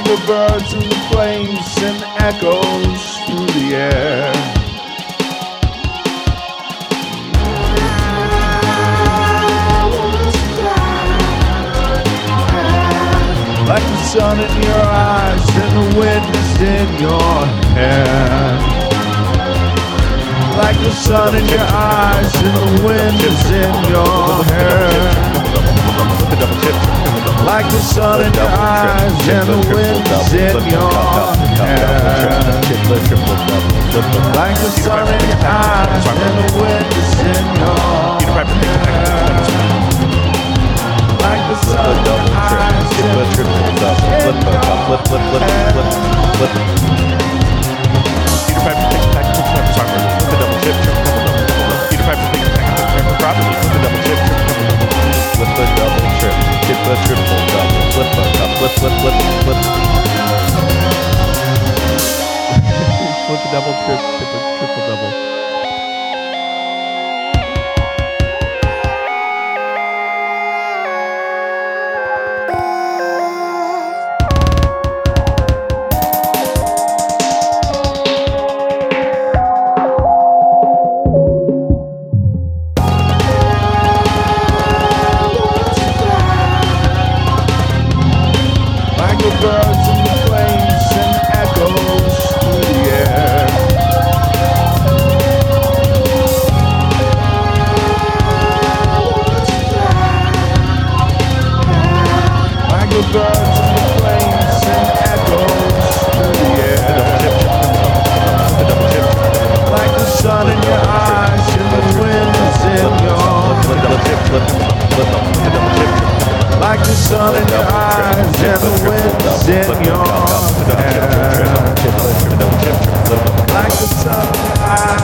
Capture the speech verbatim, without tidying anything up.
the birds in the flames and echoes through the air. Like the sun in your eyes and the wind is in your hair. Like the sun in your eyes and the wind is in your hair. Like the sun in your eyes and the wind is in your hair. Like the sun in your eyes and the wind is in your hair. Like the sun in your eyes and the wind is in your Flip the double, trip, triple, triple double. Birds in the flames and echoes through the air. Like the birds in the flames and echoes through the air. Like the sun in your eyes and the wind is in your hair. Like the sun in your eyes and the wind is in your hair. Like the sun in your eyes.